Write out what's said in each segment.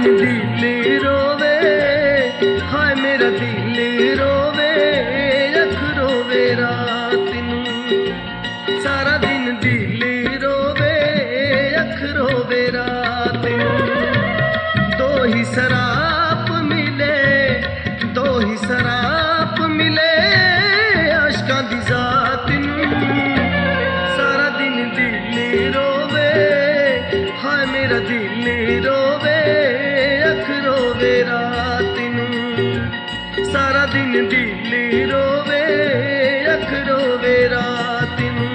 दिल रोवे, हाय मेरा दिल रोवे, अख रोवे रात नूं। सारा दिन दिल रोवे, अख रोवे रात नूं। दो ही सराप मिले, दो ही सराप मिले आशकां दी जात नूं। सारा दिन दिल रोवे, हाय मेरा दिल रोवे, अख रोवे रात नूं। सारा दिन दिल रोवे, अख रोवे रात नूं।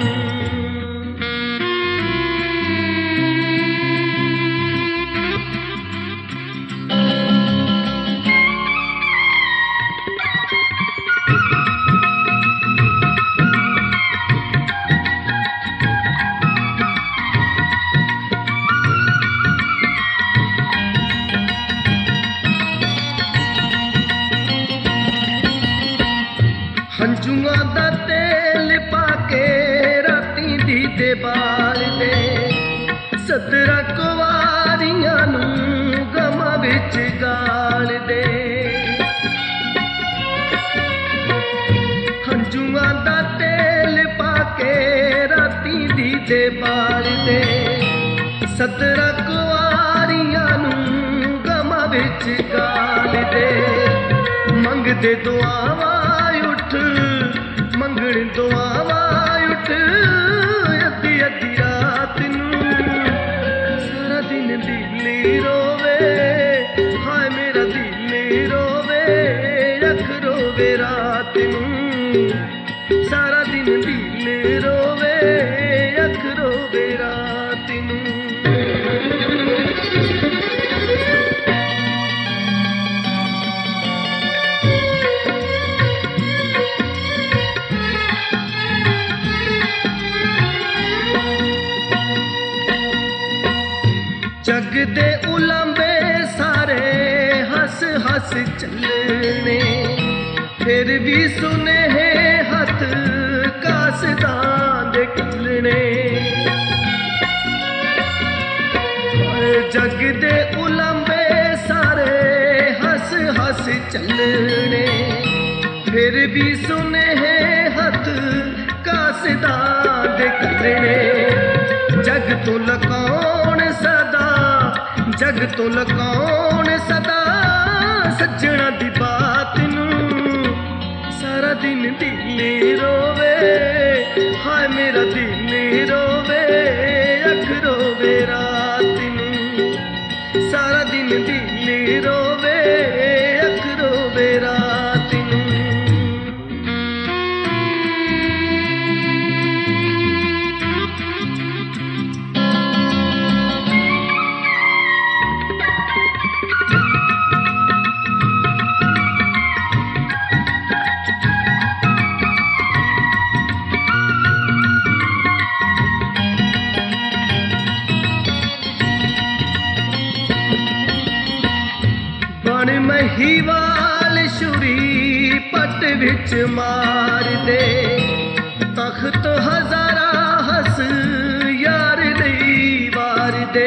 हंजुआं दा तेल पाके राती दीदे बाल दे, सतरा कुवारियां नूं गमां विच गाल दे। हंजुआं दा तेल पाके राती दीदे बाल दे, सतरा कुवारियां नूं गमां विच गाल दे। मंगदे दुआवां मंगण दुआवां उठ अद्धी अद्धी रात नूं। सारा दिन दिल रोवे, हाय मेरा दिल रोवे, अख रोवे रात नूं। सारा दिन दिल रोवे, अख रोवे रात नूं। जग दे उलांबे सारे हस हस चलने, फिर भी सुनेहे हथ कासदां दे कलने। जग दे उलांबे सारे हस हस चलने, फिर भी सुनेहे हथ कासदां दे कलने। जग तो लकाउण सदा, जग तो लकाउण सदा सज्जणा दी बात नूं। सारा दिन दिल रोवे, हाय मेरा दिल रोवे, अख रोवे रात नूं। सारा दिन दिल रोवे, अख रोवे रात नूं। बण महीवाल छुरी पट विच मार दे, तख्त हजारा हस यार लई वार दे।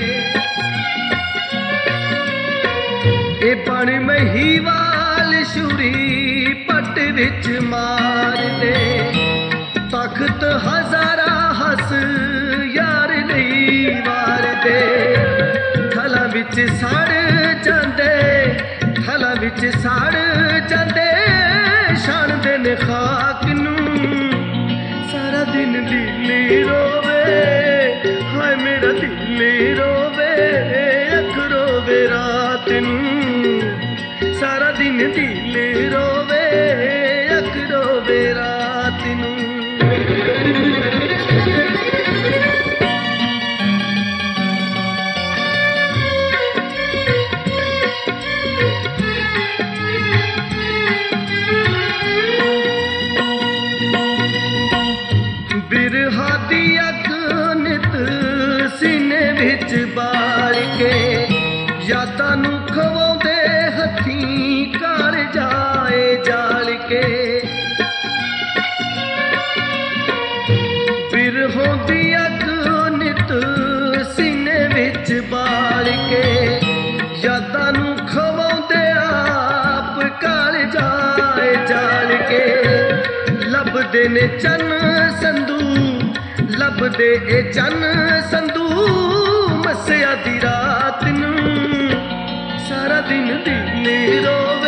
ए बण महीवाल छुरी पट विच मार दे, तख्त हजारा हस यार लई वार दे। थला विच सड़ जांदे, थला विच सड़ जांदे शान दे ने खाक नूं। सारा दिन दिल रोवे, हाय मेरा दिल रोवे, अख रोवे रात नूं। सारा दिन दिल रोवे, अख रोवे रात नूं। बिरहा दी अग नित सीने विच बाल के, यादां नूं खवाउंदे हत्थीं कारज ਲੱਭਦੇ ਨੇ ਚੰਨ ਸੰਧੂ, ਲੱਭਦੇ ਇਹ ਚੰਨ ਸੰਧੂ ਮੱਸਿਆ ਦੀ ਰਾਤ ਨੂੰ। ਸਾਰਾ ਦਿਨ ਦਿਲ ਰੋ